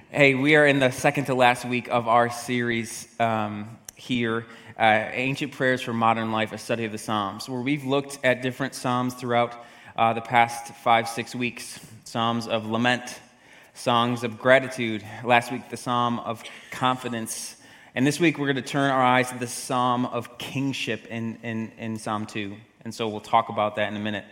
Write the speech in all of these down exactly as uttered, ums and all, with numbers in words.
Hey, we are in the second to last week of our series um, here, uh, Ancient Prayers for Modern Life, a study of the Psalms, where we've looked at different Psalms throughout uh, the past five, six weeks. Psalms of lament, songs of gratitude. Last week, the Psalm of confidence. And this week, we're going to turn our eyes to the Psalm of kingship in, in, in Psalm two. And so we'll talk about that in a minute.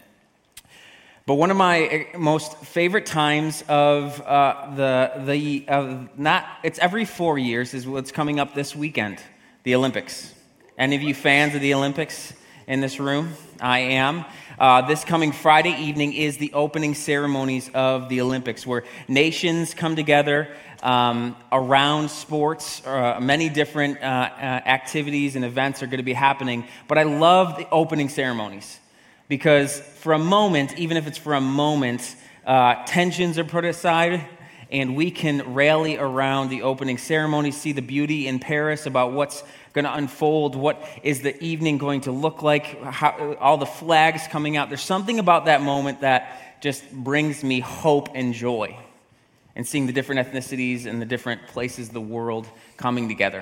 But one of my most favorite times of uh, the the uh, not it's every four years is what's coming up this weekend, the Olympics. Any of you fans of the Olympics in this room? I am. Uh, this coming Friday evening is the opening ceremonies of the Olympics, where nations come together um, around sports. Uh, many different uh, uh, activities and events are going to be happening. But I love the opening ceremonies. Because for a moment, even if it's for a moment, uh, tensions are put aside, and we can rally around the opening ceremony, see the beauty in Paris about what's going to unfold, what is the evening going to look like, how, all the flags coming out. There's something about that moment that just brings me hope and joy, and seeing the different ethnicities and the different places of the world coming together.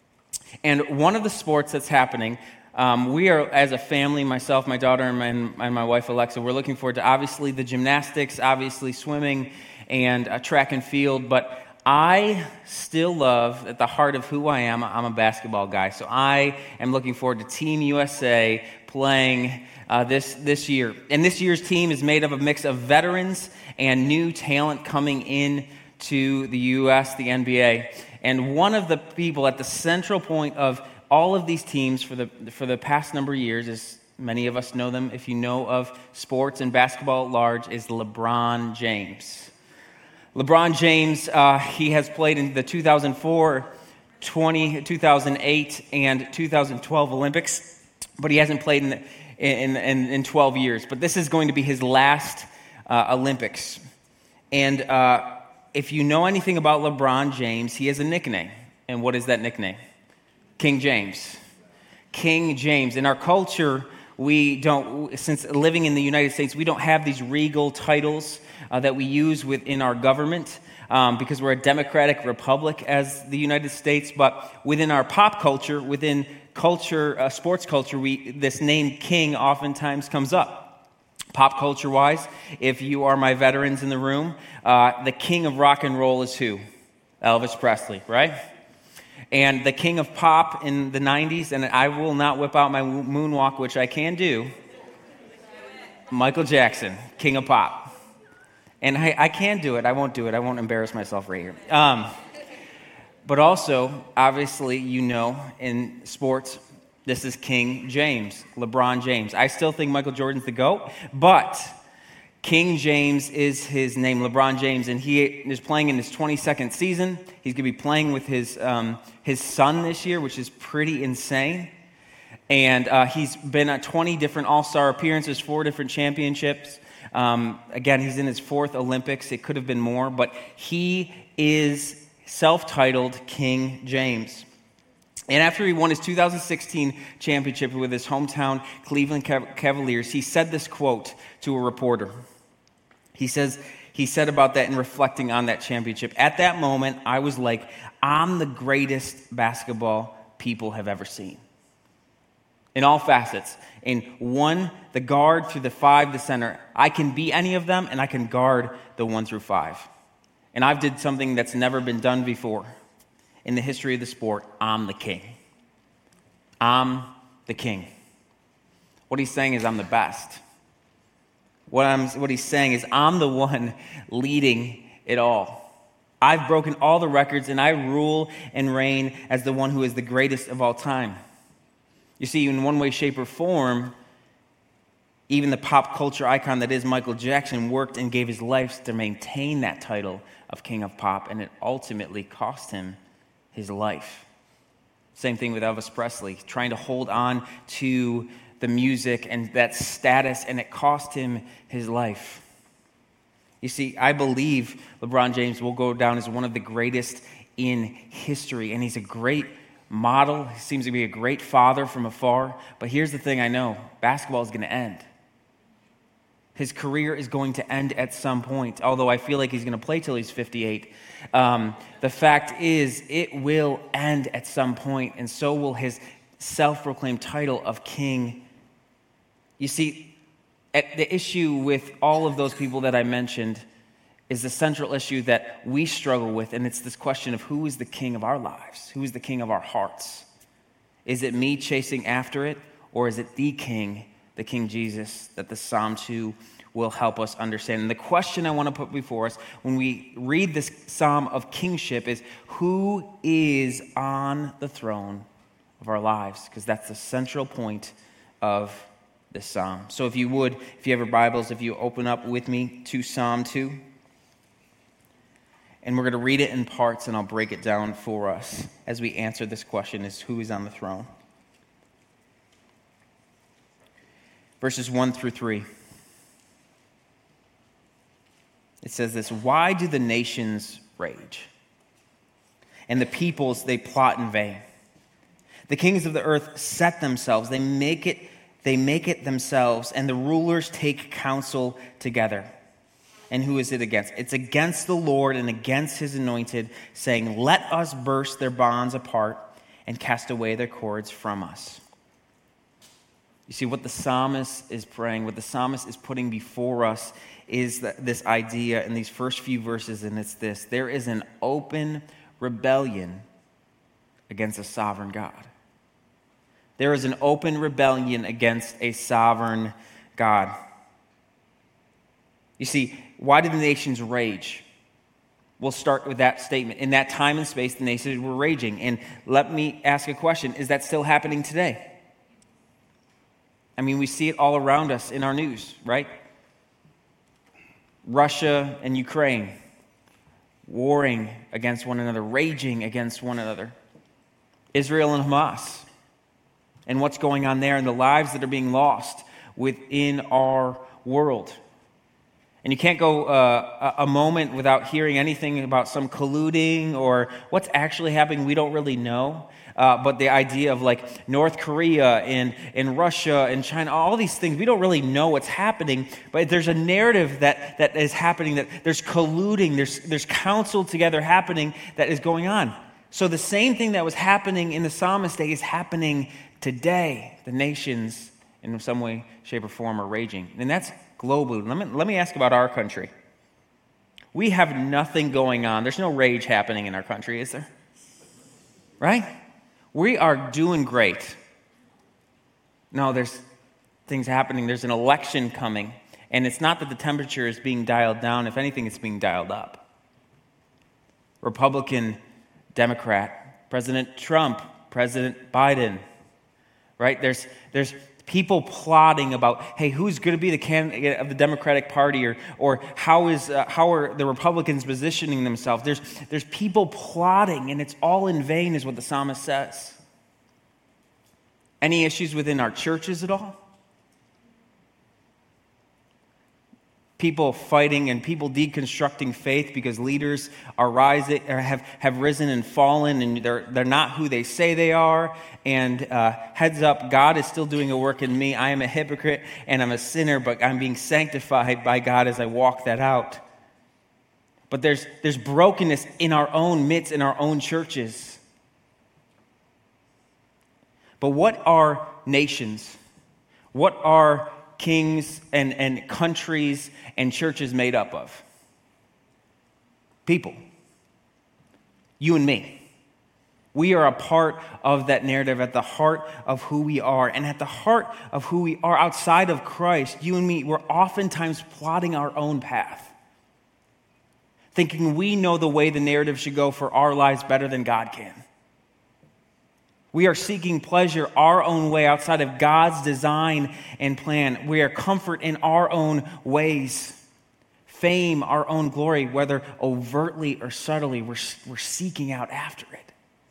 And one of the sports that's happening, Um, we are, as a family, myself, my daughter, and my, and my wife, Alexa, we're looking forward to obviously the gymnastics, obviously swimming, and uh, track and field. But I still love, at the heart of who I am, I'm a basketball guy. So I am looking forward to Team U S A playing uh, this, this year. And this year's team is made up of a mix of veterans and new talent coming in to the U S, the N B A. And one of the people at the central point of all of these teams for the for the past number of years, as many of us know them, if you know of sports and basketball at large, is LeBron James. LeBron James, uh, he has played in the two thousand four, twenty, two thousand eight, and two thousand twelve Olympics, but he hasn't played in, the, in, in, in twelve years. But this is going to be his last uh, Olympics. And uh, if you know anything about LeBron James, he has a nickname. And what is that nickname? King James. King James. In our culture, we don't, since living in the United States, we don't have these regal titles uh, that we use within our government um, because we're a democratic republic as the United States. But within our pop culture, within culture, uh, sports culture, we this name King oftentimes comes up. Pop culture-wise, if you are my veterans in the room, uh, the king of rock and roll is who? Elvis Presley, right? And the king of pop in the nineties, and I will not whip out my moonwalk, which I can do, Michael Jackson, king of pop. And I, I can do it. I won't do it. I won't embarrass myself right here. Um, but also, obviously, you know, in sports, this is King James, LeBron James. I still think Michael Jordan's the GOAT, but King James is his name, LeBron James, and he is playing in his twenty-second season. He's going to be playing with his um, his son this year, which is pretty insane. And uh, he's been at twenty different All-Star appearances, four different championships. Um, again, he's in his fourth Olympics. It could have been more, but he is self-titled King James. And after he won his two thousand sixteen championship with his hometown Cleveland Cavaliers, he said this quote to a reporter. He says, he said about that in reflecting on that championship, "At that moment, I was like, I'm the greatest basketball people have ever seen. In all facets. In one, the guard through the five, the center. I can be any of them, and I can guard the one through five. And I've did something that's never been done before. In the history of the sport, I'm the king. I'm the king." What he's saying is I'm the best. What I'm what he's saying is I'm the one leading it all. I've broken all the records, and I rule and reign as the one who is the greatest of all time. You see, in one way, shape, or form, even the pop culture icon that is Michael Jackson worked and gave his life to maintain that title of King of Pop, and it ultimately cost him his life. Same thing with Elvis Presley, trying to hold on to the music and that status, and it cost him his life. You see, I believe LeBron James will go down as one of the greatest in history, and he's a great model. He seems to be a great father from afar. But here's the thing I know, basketball is going to end. His career is going to end at some point, although I feel like he's going to play till he's fifty-eight. Um, the fact is, it will end at some point, and so will his self-proclaimed title of king. You see, at the issue with all of those people that I mentioned is the central issue that we struggle with, and it's this question of who is the king of our lives? Who is the king of our hearts? Is it me chasing after it, or is it the king, the King Jesus, that the Psalm two will help us understand? And the question I want to put before us when we read this Psalm of kingship is, who is on the throne of our lives? Because that's the central point of this psalm. So if you would, if you have your Bibles, if you open up with me to Psalm two. And we're going to read it in parts, and I'll break it down for us as we answer this question, is who is on the throne? Verses one through three. It says this: "Why do the nations rage? And the peoples, they plot in vain. The kings of the earth set themselves, they make it, they make it themselves, and the rulers take counsel together." And who is it against? It's against the Lord and against his anointed, saying, "Let us burst their bonds apart and cast away their cords from us." You see, what the psalmist is praying, what the psalmist is putting before us is that this idea in these first few verses, and it's this: there is an open rebellion against a sovereign God. There is an open rebellion against a sovereign God. You see, why did the nations rage? We'll start with that statement. In that time and space, the nations were raging. And let me ask a question: is that still happening today? I mean, we see it all around us in our news, right? Russia and Ukraine warring against one another, raging against one another. Israel and Hamas, and what's going on there, and the lives that are being lost within our world. And you can't go uh, a moment without hearing anything about some colluding or what's actually happening. We don't really know. Uh, but the idea of like North Korea and, and Russia and China, all these things, we don't really know what's happening. But there's a narrative that, that is happening, that there's colluding, there's, there's counsel together happening that is going on. So the same thing that was happening in the psalmist's day is happening today. The nations, in some way, shape, or form, are raging. And that's globally. Let me, let me ask about our country. We have nothing going on. There's no rage happening in our country, is there? Right? We are doing great. No, there's things happening. There's an election coming. And it's not that the temperature is being dialed down. If anything, it's being dialed up. Republican, Democrat, President Trump, President Biden. Right? There's there's people plotting about, hey, who's going to be the candidate of the Democratic Party, or or how is uh, how are the Republicans positioning themselves? There's there's people plotting, and it's all in vain, is what the psalmist says. Any issues within our churches at all? People fighting and people deconstructing faith because leaders are rising, or have, have risen and fallen, and they're they're not who they say they are. And uh, heads up, God is still doing a work in me. I am a hypocrite and I'm a sinner, but I'm being sanctified by God as I walk that out. But there's there's brokenness in our own midst, in our own churches. But what are nations? What are kings and, and countries and churches made up of? People. You and me. We are a part of that narrative, at the heart of who we are. And at the heart of who we are outside of Christ, you and me, we're oftentimes plotting our own path, thinking we know the way the narrative should go for our lives better than God can. We are seeking pleasure our own way outside of God's design and plan. We are comfort in our own ways. Fame, our own glory, whether overtly or subtly, we're, we're seeking out after it.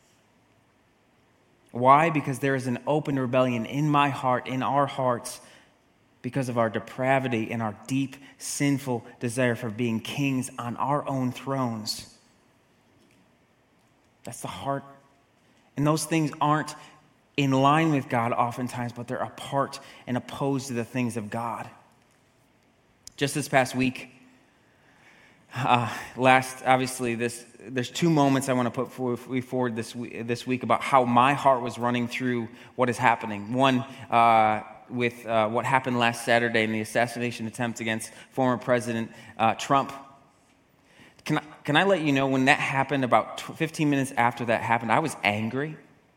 Why? Because there is an open rebellion in my heart, in our hearts, because of our depravity and our deep, sinful desire for being kings on our own thrones. That's the heart. And those things aren't in line with God oftentimes, but they're apart and opposed to the things of God. Just this past week, uh, last, obviously, this there's two moments I want to put forward, forward this, week, this week about how my heart was running through what is happening. One, uh, with uh, what happened last Saturday in the assassination attempt against former President uh, Trump. Can I, can I let you know, when that happened, about fifteen minutes after that happened, I was angry.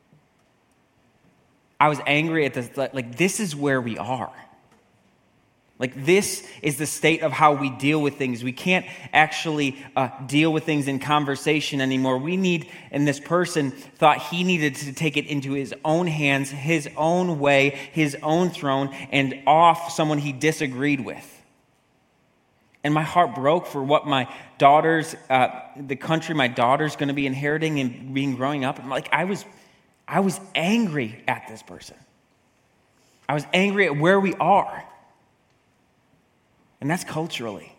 I was angry at this, like, this is where we are. Like, this is the state of how we deal with things. We can't actually uh, deal with things in conversation anymore. We need, and this person thought he needed to take it into his own hands, his own way, his own throne, and off someone he disagreed with. And my heart broke for what my daughter's, uh, the country my daughter's going to be inheriting and being growing up. And like, I was, I was angry at this person. I was angry at where we are. And that's culturally.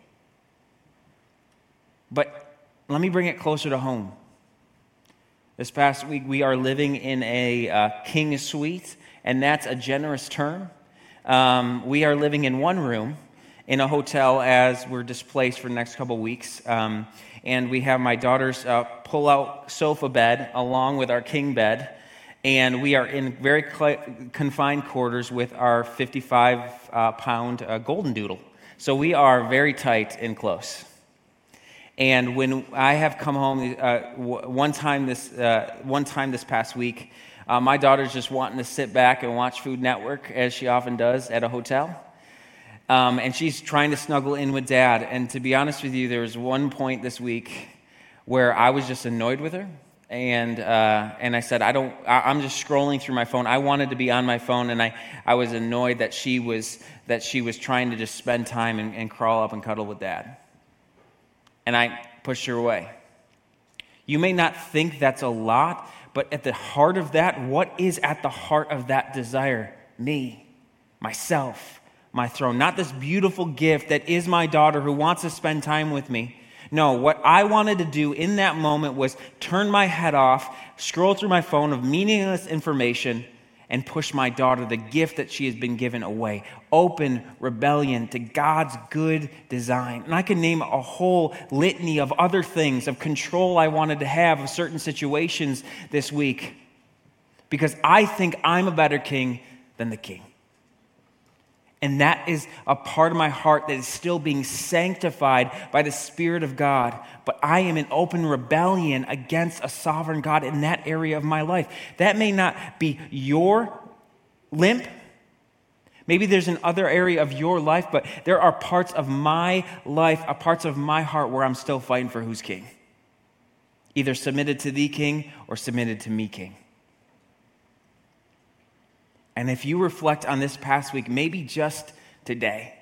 But let me bring it closer to home. This past week, we are living in a uh, king suite, and that's a generous term. Um, we are living in one room in a hotel as we're displaced for the next couple weeks. Um, and we have my daughter's uh, pull-out sofa bed along with our king bed. And we are in very cl- confined quarters with our fifty-five pound uh, golden doodle. So we are very tight and close. And when I have come home uh, w- one time this uh, one time this past week, uh, my daughter's just wanting to sit back and watch Food Network, as she often does at a hotel. Um, and she's trying to snuggle in with Dad. And to be honest with you, there was one point this week where I was just annoyed with her. And uh, and I said, I don't, I, I'm just scrolling through my phone. I wanted to be on my phone, and I, I was annoyed that she was that she was trying to just spend time and, and crawl up and cuddle with Dad. And I pushed her away. You may not think that's a lot, but at the heart of that, what is at the heart of that desire? Me, myself, my throne. Not this beautiful gift that is my daughter who wants to spend time with me. No, what I wanted to do in that moment was turn my head off, scroll through my phone of meaningless information, and push my daughter the gift that she has been given away. Open rebellion to God's good design. And I can name a whole litany of other things, of control I wanted to have of certain situations this week, because I think I'm a better king than the king. And that is a part of my heart that is still being sanctified by the Spirit of God. But I am in open rebellion against a sovereign God in that area of my life. That may not be your limp. Maybe there's an other area of your life, but there are parts of my life, uh, parts of my heart where I'm still fighting for who's king. Either submitted to thee, king, or submitted to me, king. And if you reflect on this past week, maybe just today,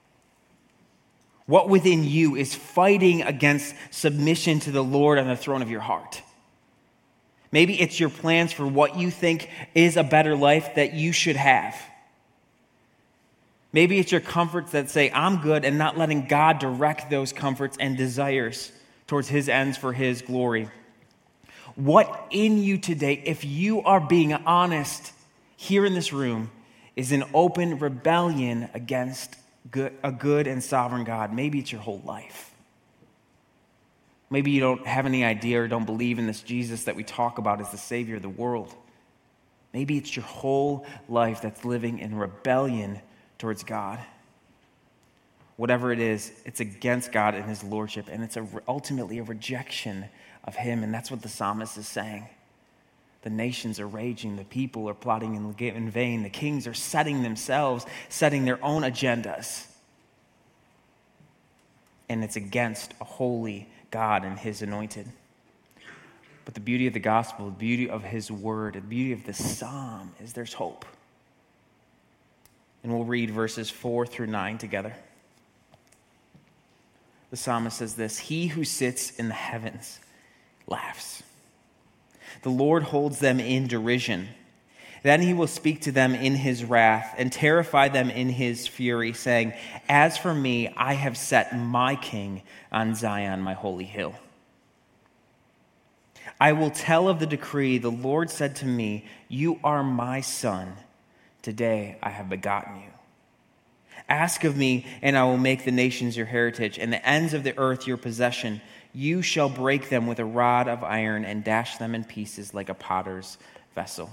what within you is fighting against submission to the Lord on the throne of your heart? Maybe it's your plans for what you think is a better life that you should have. Maybe it's your comforts that say, I'm good, and not letting God direct those comforts and desires towards his ends for his glory. What in you today, if you are being honest, here in this room, is an open rebellion against good, a good and sovereign God? Maybe it's your whole life. Maybe you don't have any idea or don't believe in this Jesus that we talk about as the Savior of the world. Maybe it's your whole life that's living in rebellion towards God. Whatever it is, it's against God and his lordship, and it's a, ultimately a rejection of him, and that's what the psalmist is saying. The nations are raging, the people are plotting in vain, the kings are setting themselves, setting their own agendas. And it's against a holy God and his anointed. But the beauty of the gospel, the beauty of his word, the beauty of the psalm is there's hope. And we'll read verses four through nine together. The psalmist says this: He who sits in the heavens laughs. The Lord holds them in derision. Then he will speak to them in his wrath and terrify them in his fury, saying, As for me, I have set my king on Zion, my holy hill. I will tell of the decree. The Lord said to me, You are my son. Today I have begotten you. Ask of me, and I will make the nations your heritage, and the ends of the earth your possession. You shall break them with a rod of iron and dash them in pieces like a potter's vessel.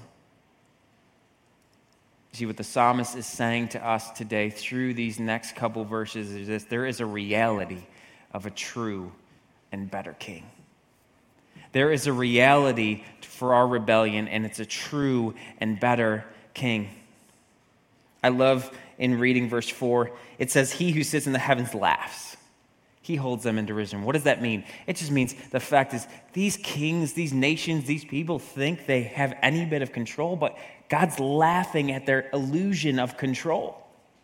See, what the psalmist is saying to us today through these next couple verses is this: there is a reality of a true and better king. There is a reality for our rebellion, and it's a true and better king. I love in reading verse four, it says, he who sits in the heavens laughs. He holds them in derision. What does that mean? It just means the fact is these kings, these nations, these people think they have any bit of control, but God's laughing at their illusion of control.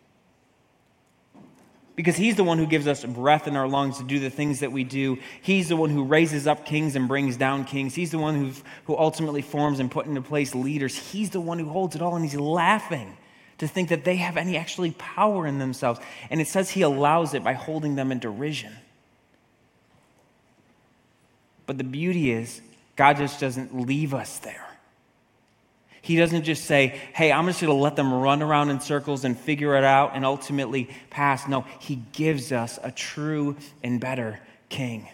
Because he's the one who gives us breath in our lungs to do the things that we do. He's the one who raises up kings and brings down kings. He's the one who who ultimately forms and put into place leaders. He's the one who holds it all, and he's laughing to think that they have any actually power in themselves. And it says he allows it by holding them in derision. But the beauty is, God just doesn't leave us there. He doesn't just say, hey, I'm just going to let them run around in circles and figure it out and ultimately pass. No, he gives us a true and better king.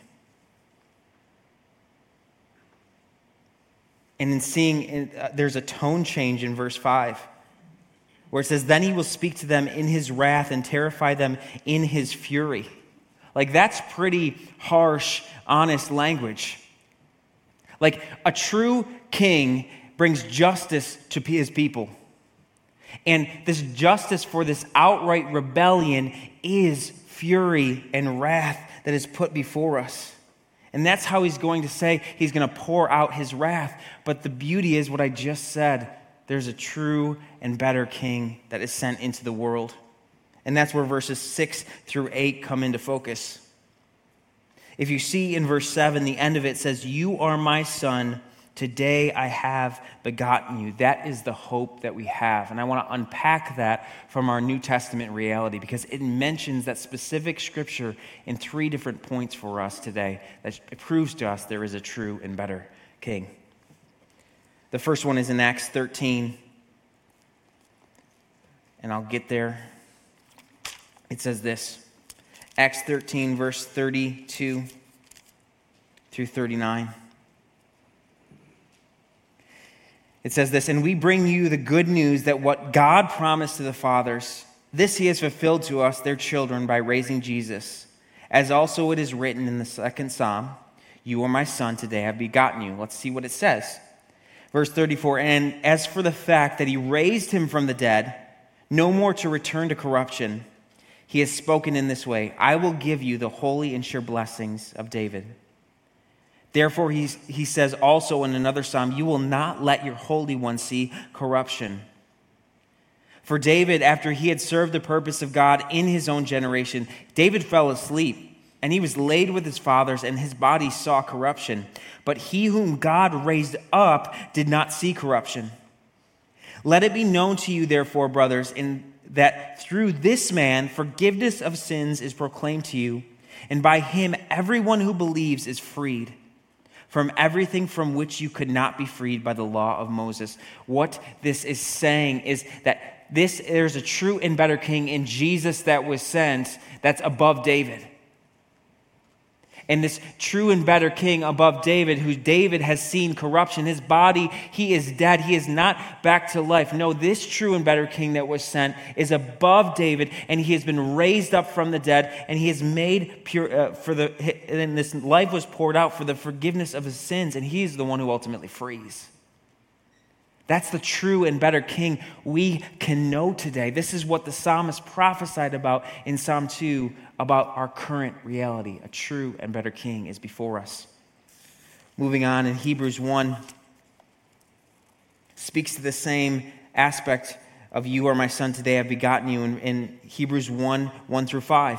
And in seeing, uh, there's a tone change in verse five, where it says, then he will speak to them in his wrath and terrify them in his fury. Like, that's pretty harsh, honest language. Like, a true king brings justice to his people. And this justice for this outright rebellion is fury and wrath that is put before us. And that's how he's going to say he's going to pour out his wrath. But the beauty is what I just said. There's a true and better king that is sent into the world. And that's where verses six through eight come into focus. If you see in verse seven, the end of it says, you are my son, today I have begotten you. That is the hope that we have. And I want to unpack that from our New Testament reality, because it mentions that specific scripture in three different points for us today that proves to us there is a true and better king. The first one is in Acts thirteen, and I'll get there. It says this, Acts thirteen, verse thirty-two through thirty-nine. It says this, and we bring you the good news that what God promised to the fathers, this he has fulfilled to us, their children, by raising Jesus. As also it is written in the second psalm, you are my son, today I have begotten you. Let's see what it says. Verse thirty-four, and as for the fact that he raised him from the dead, no more to return to corruption, he has spoken in this way, I will give you the holy and sure blessings of David. Therefore, he, he says also in another psalm, you will not let your Holy One see corruption. For David, after he had served the purpose of God in his own generation, David fell asleep, and he was laid with his fathers, and his body saw corruption. But he whom God raised up did not see corruption. Let it be known to you, therefore, brothers, in, that through this man forgiveness of sins is proclaimed to you, and by him everyone who believes is freed from everything from which you could not be freed by the law of Moses. What this is saying is that this there's a true and better king in Jesus that was sent that's above David. And this true and better king above David, who David has seen corruption, his body, he is dead. He is not back to life. No, this true and better king that was sent is above David, and he has been raised up from the dead, and he is made pure uh, for the, and this life was poured out for the forgiveness of his sins, and he is the one who ultimately frees. That's the true and better king we can know today. This is what the psalmist prophesied about in Psalm two, about our current reality. A true and better king is before us. Moving on, in Hebrews one, speaks to the same aspect of you are my son, today I've begotten you, in, in Hebrews one, one through five.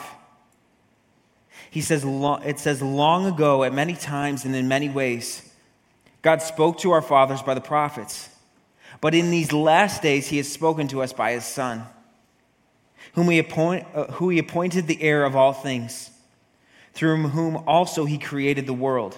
He says, it says, long ago, at many times and in many ways, God spoke to our fathers by the prophets. But in these last days, he has spoken to us by his Son, whom he, appoint, uh, who he appointed the heir of all things, through whom also he created the world.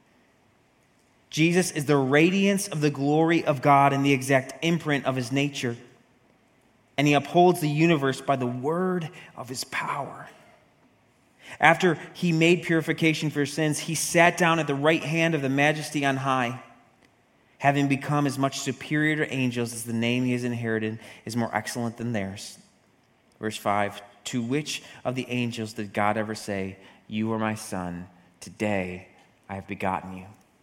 Jesus is the radiance of the glory of God and the exact imprint of his nature, and he upholds the universe by the word of his power. After he made purification for sins, he sat down at the right hand of the Majesty on high, having become as much superior to angels as the name he has inherited is more excellent than theirs. Verse five, to which of the angels did God ever say, you are my son, today I have begotten you?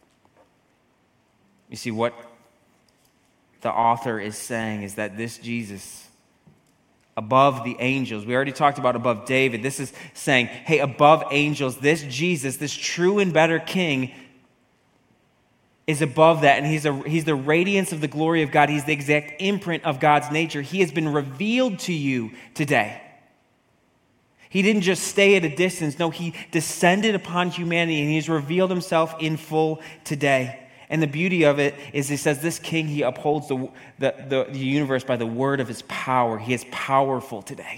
You see, what the author is saying is that this Jesus, above the angels, we already talked about above David, this is saying, hey, above angels, this Jesus, this true and better king, is above that, and he's, a, he's the radiance of the glory of God. He's the exact imprint of God's nature. He has been revealed to you today. He didn't just stay at a distance. No, he descended upon humanity, and he's revealed himself in full today. And the beauty of it is he says this king, he upholds the, the, the, the universe by the word of his power. He is powerful today.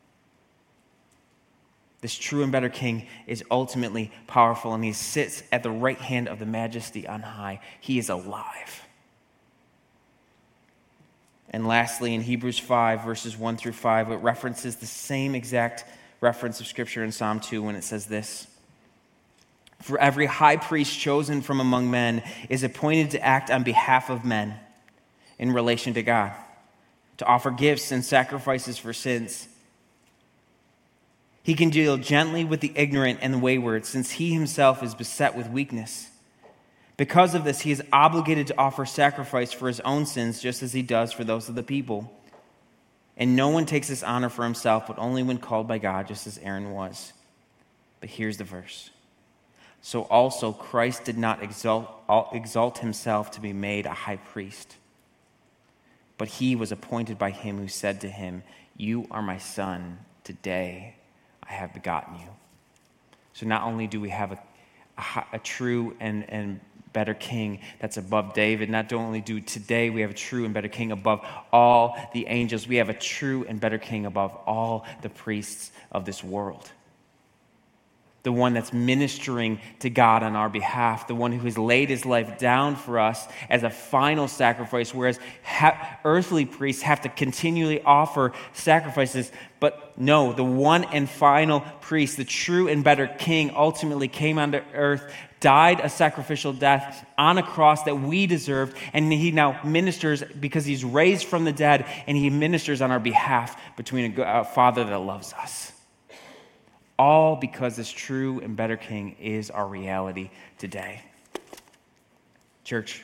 This true and better king is ultimately powerful, and he sits at the right hand of the Majesty on high. He is alive. And lastly, in Hebrews five, verses one through five, it references the same exact reference of Scripture in Psalm two when it says this. For every high priest chosen from among men is appointed to act on behalf of men in relation to God, to offer gifts and sacrifices for sins. He can deal gently with the ignorant and the wayward, since he himself is beset with weakness. Because of this, he is obligated to offer sacrifice for his own sins, just as he does for those of the people. And no one takes this honor for himself, but only when called by God, just as Aaron was. But here's the verse. So also Christ did not exalt, exalt himself to be made a high priest, but he was appointed by him who said to him, you are my son, today I have begotten you. So not only do we have a, a, a true and, and better king that's above David, not only do today we have a true and better king above all the angels, we have a true and better king above all the priests of this world. The one that's ministering to God on our behalf, the one who has laid his life down for us as a final sacrifice, whereas ha- earthly priests have to continually offer sacrifices. But no, the one and final priest, the true and better king, ultimately came onto earth, died a sacrificial death on a cross that we deserved, and he now ministers because he's raised from the dead, and he ministers on our behalf between a, a Father that loves us. All because this true and better king is our reality today. Church,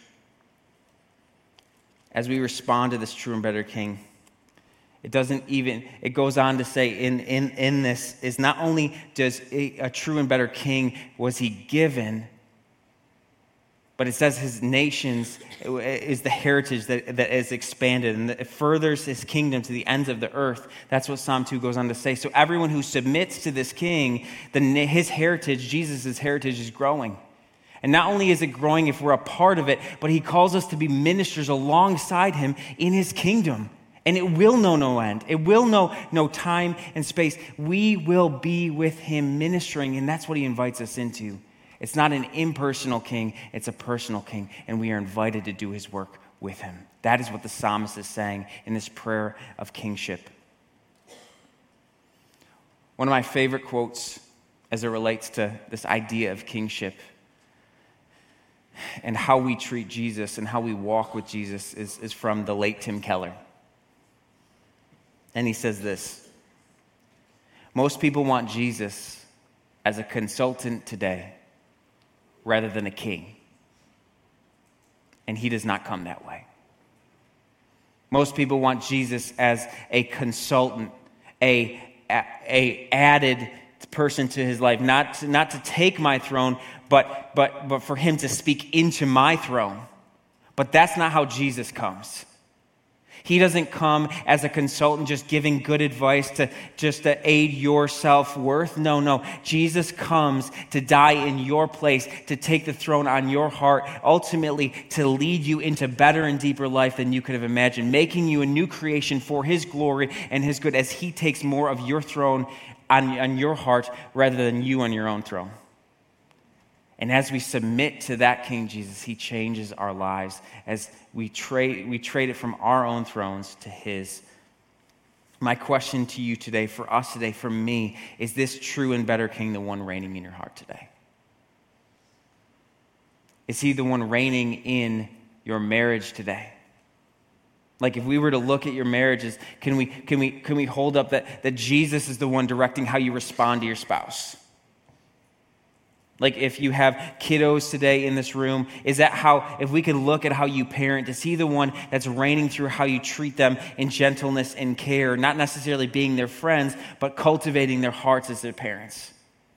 as we respond to this true and better king, it doesn't even, it goes on to say in, in, in this is not only does a, a true and better king was he given, but it says his nations is the heritage that, that is expanded, and it furthers his kingdom to the ends of the earth. That's what Psalm two goes on to say. So everyone who submits to this king, the, his heritage, Jesus' heritage, is growing. And not only is it growing if we're a part of it, but he calls us to be ministers alongside him in his kingdom. And it will know no end. It will know no time and space. We will be with him ministering, and that's what he invites us into. It's not an impersonal king, it's a personal king, and we are invited to do his work with him. That is what the psalmist is saying in this prayer of kingship. One of my favorite quotes as it relates to this idea of kingship and how we treat Jesus and how we walk with Jesus is, is from the late Tim Keller. And he says this: most people want Jesus as a consultant today rather than a king. And he does not come that way. Most people want Jesus as a consultant, a, a, a added person to his life, not to, not to take my throne, but, but, but for him to speak into my throne. But that's not how Jesus comes. He doesn't come as a consultant just giving good advice to just to aid your self-worth. No, no. Jesus comes to die in your place, to take the throne on your heart, ultimately to lead you into better and deeper life than you could have imagined, making you a new creation for his glory and his good as he takes more of your throne on, on your heart rather than you on your own throne. And as we submit to that King Jesus, he changes our lives as we trade we trade it from our own thrones to his My question to you today, for us today, for me, is this true and better king the one reigning in your heart today? Is he the one reigning in your marriage today? Like if we were to look at your marriages, can we can we can we hold up that, that Jesus is the one directing how you respond to your spouse? Like if you have kiddos today in this room, is that how, if we could look at how you parent, is he the one that's reigning through how you treat them in gentleness and care, not necessarily being their friends, but cultivating their hearts as their parents?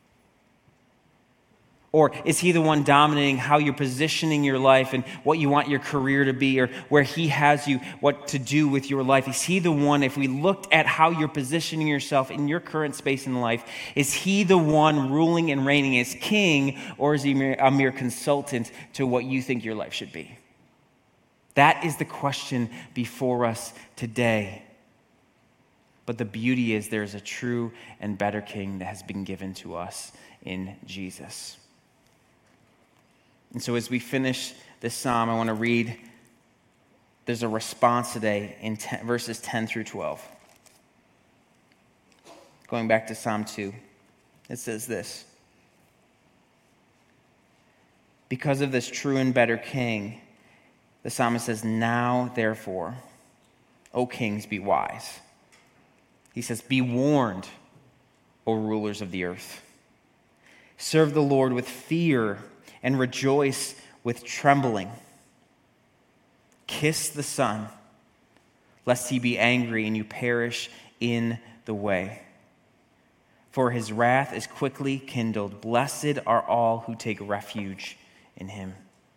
Or is he the one dominating how you're positioning your life and what you want your career to be, or where he has you, what to do with your life? Is he the one, if we looked at how you're positioning yourself in your current space in life, is he the one ruling and reigning as king, or is he a mere consultant to what you think your life should be? That is the question before us today. But the beauty is there is a true and better king that has been given to us in Jesus. And so as we finish this psalm, I want to read, there's a response today in ten, verses ten through twelve. Going back to Psalm two, it says this: because of this true and better king, the psalmist says, now therefore, O kings, be wise. He says, be warned, O rulers of the earth. Serve the Lord with fear and rejoice with trembling. Kiss the Son, lest he be angry and you perish in the way. For his wrath is quickly kindled. Blessed are all who take refuge in him.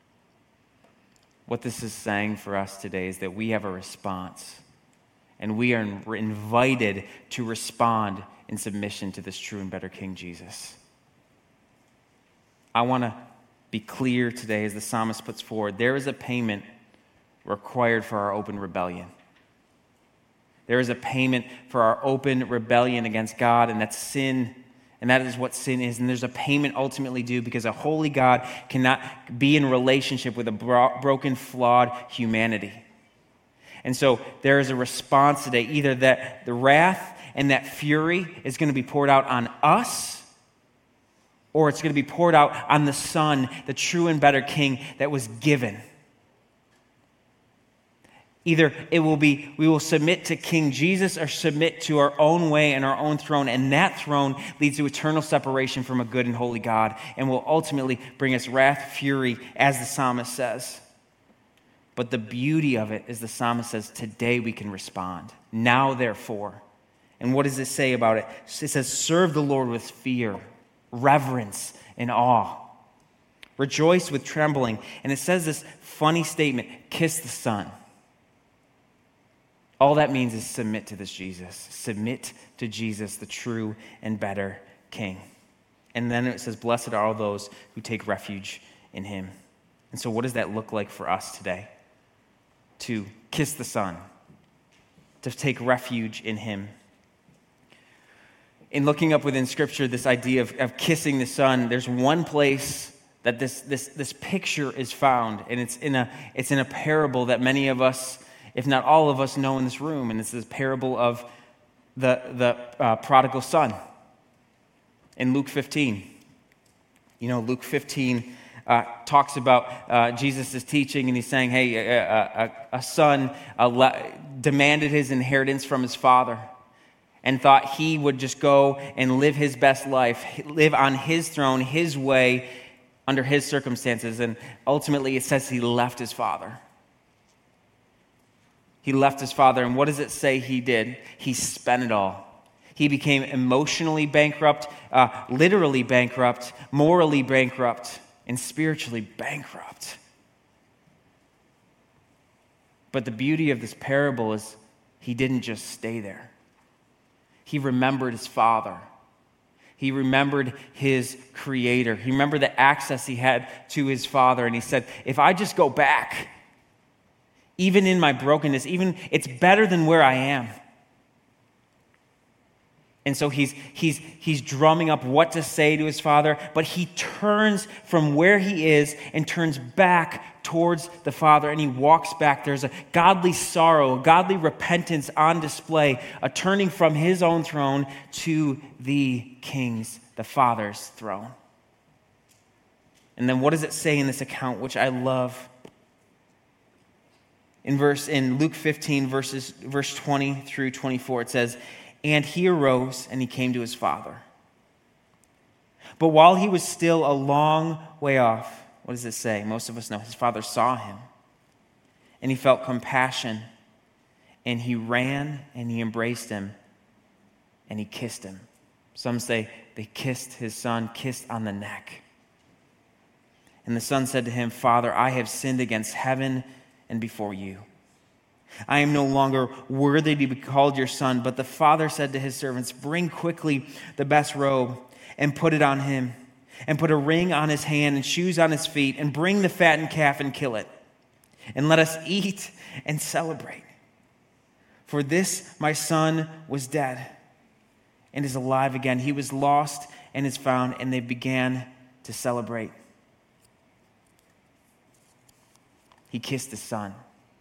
What this is saying for us today is that we have a response, and we are invited to respond in submission to this true and better King Jesus. I want to be clear today, as the psalmist puts forward, there is a payment required for our open rebellion. There is a payment for our open rebellion against God, and that's sin, and that is what sin is. And there's a payment ultimately due, because a holy God cannot be in relationship with a bro- broken, flawed humanity. And so there is a response today, either that the wrath and that fury is going to be poured out on us, or it's going to be poured out on the Son, the true and better King that was given. Either it will be, we will submit to King Jesus or submit to our own way and our own throne, and that throne leads to eternal separation from a good and holy God and will ultimately bring us wrath, fury, as the psalmist says. But the beauty of it is the psalmist says, today we can respond. Now, therefore. And what does it say about it? It says, serve the Lord with fear, reverence, and awe. Rejoice with trembling. And it says this funny statement, kiss the Son. All that means is submit to this Jesus. Submit to Jesus, the true and better King. And then it says, blessed are all those who take refuge in him. And so what does that look like for us today? To kiss the Son, to take refuge in him. In looking up within Scripture this idea of, of kissing the Son, there's one place that this, this, this picture is found, and it's in, a, it's in a parable that many of us, if not all of us, know in this room, and it's this parable of the, the uh, prodigal son. In Luke fifteen, you know, Luke fifteen uh, talks about uh, Jesus' teaching, and he's saying, hey, a, a, a son uh, le- demanded his inheritance from his father, and thought he would just go and live his best life, live on his throne, his way, under his circumstances. And ultimately it says he left his father. He left his father, and what does it say he did? He spent it all. He became emotionally bankrupt, uh, literally bankrupt, morally bankrupt, and spiritually bankrupt. But the beauty of this parable is he didn't just stay there. He remembered his father. He remembered his creator. He remembered the access he had to his father. And he said, if I just go back, even in my brokenness, even it's better than where I am. And so he's, he's, he's drumming up what to say to his father, but he turns from where he is and turns back towards the father, and he walks back. There's a godly sorrow, a godly repentance on display, a turning from his own throne to the king's, the father's throne. And then what does it say in this account, which I love? In verse in Luke fifteen, verses verse twenty through twenty-four, it says, "And he arose and he came to his father. But while he was still a long way off," what does it say? Most of us know his father saw him, and he felt compassion, and he ran and he embraced him, and he kissed him. Some say they kissed his son, kissed on the neck. And the son said to him, "Father, I have sinned against heaven and before you. I am no longer worthy to be called your son." But the father said to his servants, "Bring quickly the best robe and put it on him, and put a ring on his hand and shoes on his feet, and bring the fattened calf and kill it. And let us eat and celebrate. For this my son was dead and is alive again. He was lost and is found." And they began to celebrate. He kissed his son.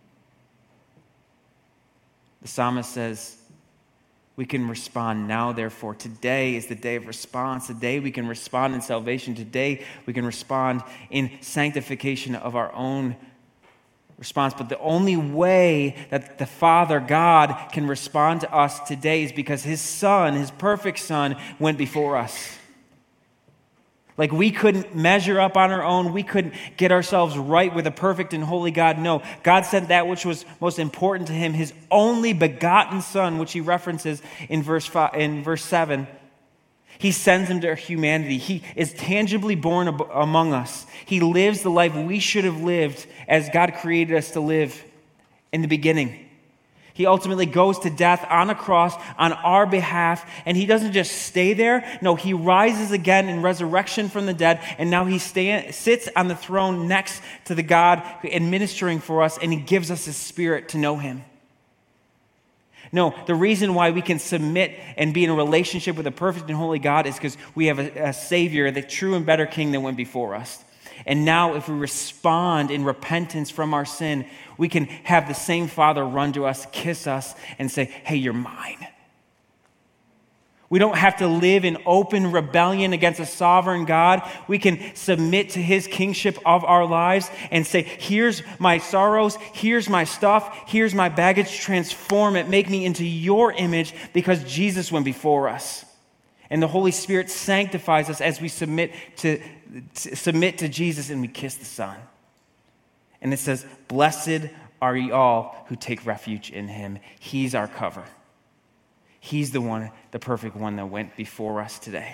The psalmist says, we can respond now, therefore. Today is the day of response. Today we can respond in salvation. Today we can respond in sanctification of our own response. But the only way that the Father, God, can respond to us today is because his Son, his perfect Son, went before us. Like we couldn't measure up on our own. We couldn't get ourselves right with a perfect and holy God. No, God sent that which was most important to him, his only begotten Son, which he references in verse five, in verse seven. He sends him to humanity. He is tangibly born ab- among us. He lives the life we should have lived as God created us to live in the beginning. He ultimately goes to death on a cross on our behalf, and he doesn't just stay there. No, he rises again in resurrection from the dead, and now he stand, sits on the throne next to the God administering for us, and he gives us his Spirit to know him. No, the reason why we can submit and be in a relationship with a perfect and holy God is because we have a, a Savior, the true and better King that went before us. And now if we respond in repentance from our sin, we can have the same Father run to us, kiss us, and say, "Hey, you're mine." We don't have to live in open rebellion against a sovereign God. We can submit to his kingship of our lives and say, "Here's my sorrows, here's my stuff, here's my baggage, transform it, make me into your image," because Jesus went before us. And the Holy Spirit sanctifies us as we submit to, to submit to Jesus and we kiss the Son. And it says, "Blessed are ye all who take refuge in him." He's our cover. He's the one, the perfect one that went before us today.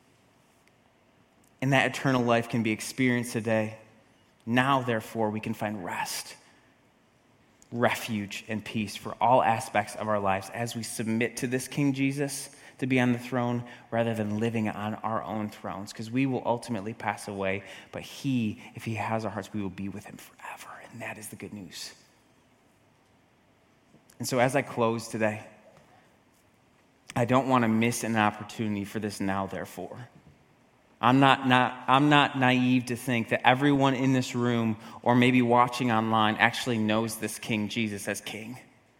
And that eternal life can be experienced today. Now, therefore, we can find rest, refuge, and peace for all aspects of our lives as we submit to this King Jesus to be on the throne rather than living on our own thrones, because we will ultimately pass away, but he, if he has our hearts, we will be with him forever, and that is the good news. And so as I close today, I don't want to miss an opportunity for this now, therefore. I'm not, not, I'm not naive to think that everyone in this room or maybe watching online actually knows this King Jesus as King.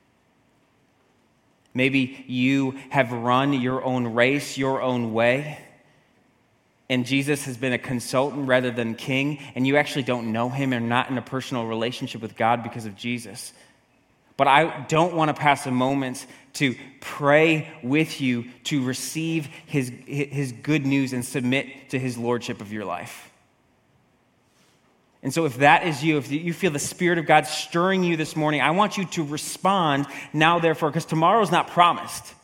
Maybe you have run your own race, your own way, and Jesus has been a consultant rather than king, and you actually don't know him and are not in a personal relationship with God because of Jesus. But I don't want to pass a moment to pray with you to receive his, his good news and submit to his lordship of your life. And so if that is you, if you feel the Spirit of God stirring you this morning, I want you to respond now, therefore, because tomorrow's not promised.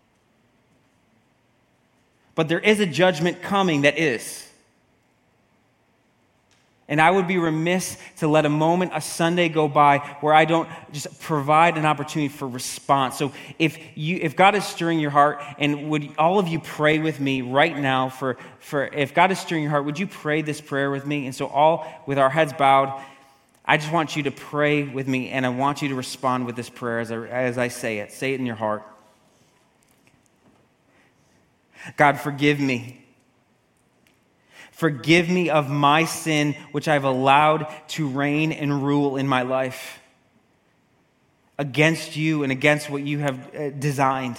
But there is a judgment coming that is. And I would be remiss to let a moment, a Sunday go by where I don't just provide an opportunity for response. So if you, if God is stirring your heart, and would all of you pray with me right now for, for if God is stirring your heart, would you pray this prayer with me? And so all with our heads bowed, I just want you to pray with me, and I want you to respond with this prayer as I, as I say it. Say it in your heart. God, forgive me. Forgive me of my sin, which I've allowed to reign and rule in my life against you and against what you have designed.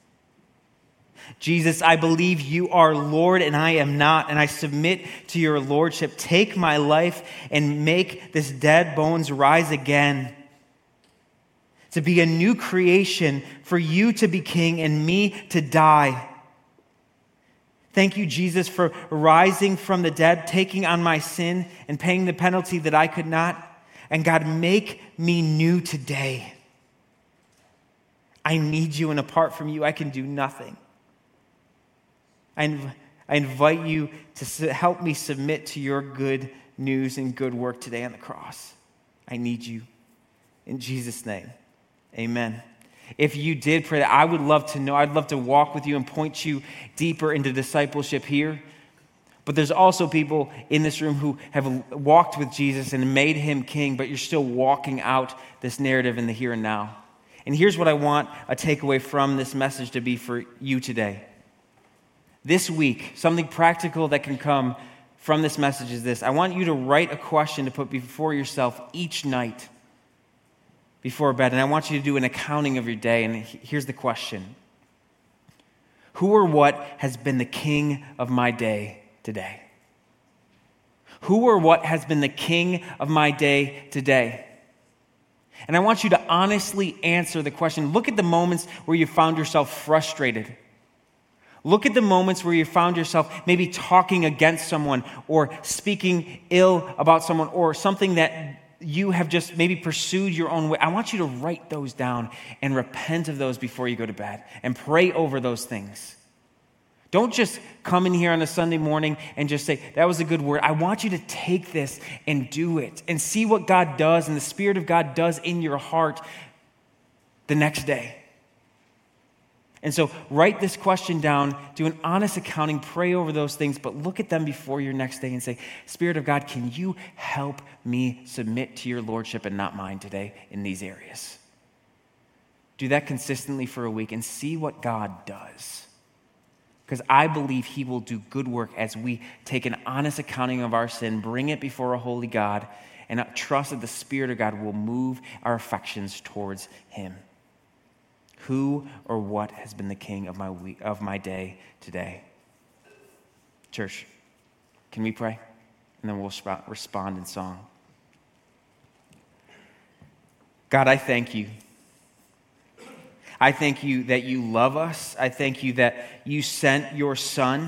Jesus, I believe you are Lord and I am not, and I submit to your lordship. Take my life and make this dead bones rise again, to be a new creation, for you to be king and me to die. Thank you, Jesus, for rising from the dead, taking on my sin and paying the penalty that I could not. And God, make me new today. I need you, and apart from you, I can do nothing. I, inv- I invite you to su- help me submit to your good news and good work today on the cross. I need you. In Jesus' name, amen. If you did pray that, I would love to know. I'd love to walk with you and point you deeper into discipleship here. But there's also people in this room who have walked with Jesus and made him king, but you're still walking out this narrative in the here and now. And here's what I want a takeaway from this message to be for you today. This week, something practical that can come from this message is this. I want you to write a question to put before yourself each night before bed, and I want you to do an accounting of your day. And here's the question: who or what has been the king of my day today? Who or what has been the king of my day today? And I want you to honestly answer the question. Look at the moments where you found yourself frustrated. Look at the moments where you found yourself maybe talking against someone or speaking ill about someone or something that you have just maybe pursued your own way. I want you to write those down and repent of those before you go to bed and pray over those things. Don't just come in here on a Sunday morning and just say, that was a good word. I want you to take this and do it and see what God does and the Spirit of God does in your heart the next day. And so write this question down, do an honest accounting, pray over those things, but look at them before your next day and say, Spirit of God, can you help me submit to your lordship and not mine today in these areas? Do that consistently for a week and see what God does. Because I believe he will do good work as we take an honest accounting of our sin, bring it before a holy God, and trust that the Spirit of God will move our affections towards him. Who or what has been the king of my week, of my day today? Church, can we pray? And then we'll sp- respond in song. God, I thank you. I thank you that you love us. I thank you that you sent your Son.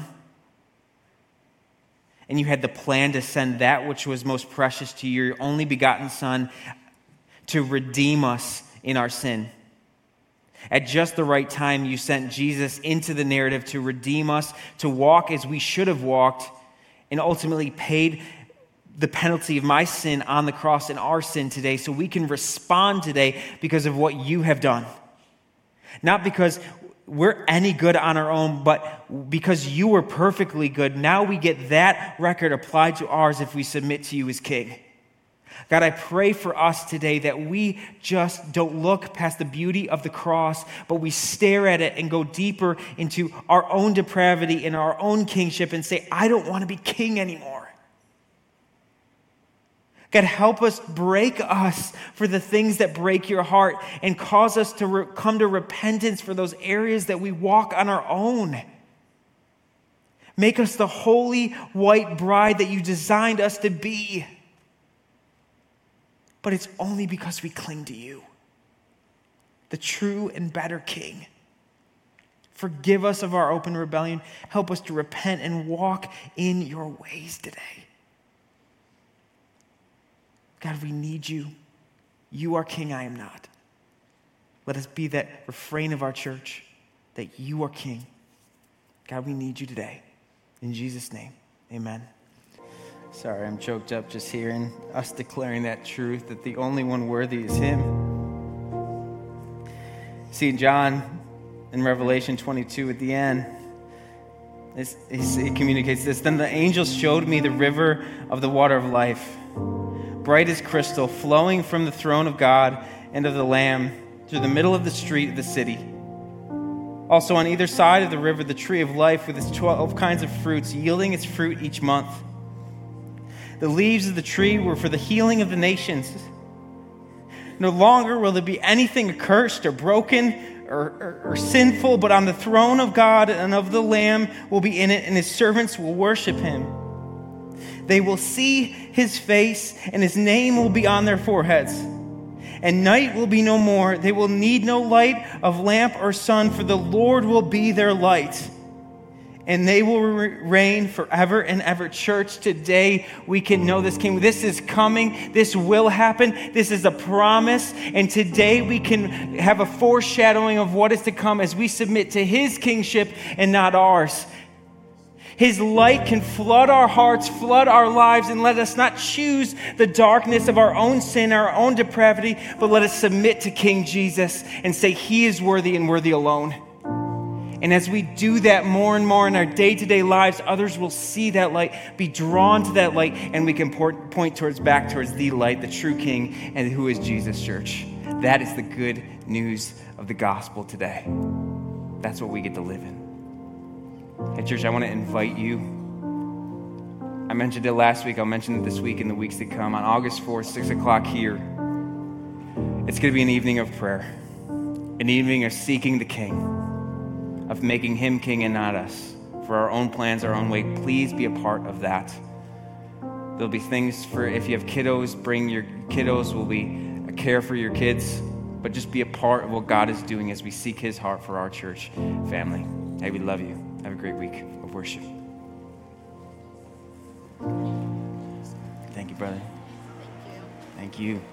And you had the plan to send that which was most precious to you, your only begotten Son, to redeem us in our sin. At just the right time, you sent Jesus into the narrative to redeem us, to walk as we should have walked, and ultimately paid the penalty of my sin on the cross and our sin today, so we can respond today because of what you have done. Not because we're any good on our own, but because you were perfectly good. Now we get that record applied to ours if we submit to you as King. God, I pray for us today that we just don't look past the beauty of the cross, but we stare at it and go deeper into our own depravity and our own kingship and say, I don't want to be king anymore. God, help us, break us for the things that break your heart and cause us to re- come to repentance for those areas that we walk on our own. Make us the holy white bride that you designed us to be. But it's only because we cling to you, the true and better King. Forgive us of our open rebellion. Help us to repent and walk in your ways today. God, we need you. You are King, I am not. Let us be that refrain of our church, that you are King. God, we need you today. In Jesus' name, amen. Sorry, I'm choked up just hearing us declaring that truth, that the only one worthy is him. See, John in Revelation twenty-two at the end, he communicates this. Then the angel showed me the river of the water of life, bright as crystal, flowing from the throne of God and of the Lamb through the middle of the street of the city. Also on either side of the river, the tree of life with its twelve kinds of fruits, yielding its fruit each month. The leaves of the tree were for the healing of the nations. No longer will there be anything accursed or broken or, or, or sinful, but on the throne of God and of the Lamb will be in it, and his servants will worship him. They will see his face, and his name will be on their foreheads. And night will be no more. They will need no light of lamp or sun, for the Lord will be their light. And they will reign forever and ever. Church, today we can know this King. This is coming. This will happen. This is a promise. And today we can have a foreshadowing of what is to come as we submit to his kingship and not ours. His light can flood our hearts, flood our lives, and let us not choose the darkness of our own sin, our own depravity, but let us submit to King Jesus and say he is worthy and worthy alone. And as we do that more and more in our day-to-day lives, others will see that light, be drawn to that light, and we can point towards back towards the light, the true King, and who is Jesus, church. That is the good news of the gospel today. That's what we get to live in. Hey, church, I want to invite you. I mentioned it last week. I'll mention it this week and the weeks to come. On August fourth, six o'clock here, it's going to be an evening of prayer, an evening of seeking the King, of making him king and not us, for our own plans, our own way. Please be a part of that. There'll be things for, if you have kiddos, bring your kiddos. Will be a care for your kids, but just be a part of what God is doing as we seek his heart for our church family. Hey, we love you. Have a great week of worship. Thank you, brother. Thank you. Thank you.